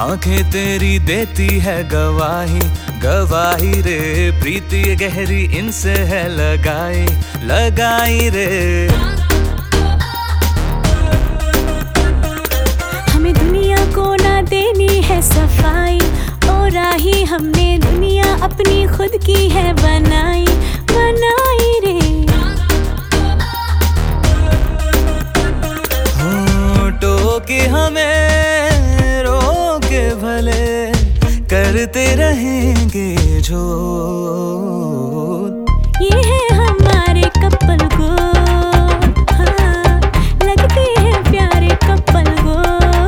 आंखें तेरी देती है गवाही, गवाही रे। प्रीति गहरी इनसे है लगाई, लगाई रे। हमें दुनिया को ना देनी है सफाई, और राही हमने दुनिया अपनी खुद की है बनाई, बनाई रे। टोके हमें रोके भले, करते रहेंगे जो। ये है हमारे कपल को, हाँ, लगते हैं प्यारे कपल को।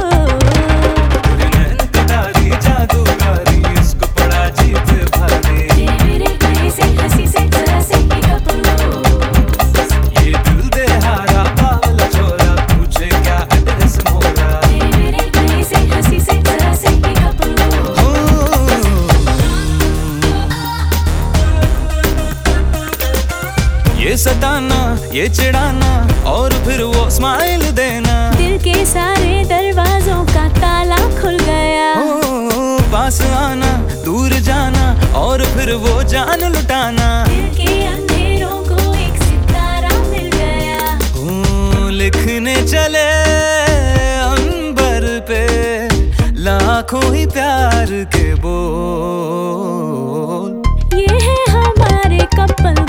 नैनकटारी जादूगारी, इसको पड़ा जीत भारी। ये मेरे कहीं से हंसी से जरा से ही कपल को। ये दिल दे हारा बावला छोरा, पूछे क्या एड्रेस मोरा। ये मेरे कहीं से हंसी से जरा से ही कपल को। ये सताना, ये चिढ़ाना, और फिर वो स्माइल देना। दिल के सारे दरवाजों का ताला खुल गया। पास आना, दूर जाना, और फिर वो जान लुटाना। दिल के अंधेरों को एक सितारा मिल गया। लिखने चले अंबर पे लाखों ही प्यार के बोल। ये है हमारे कपल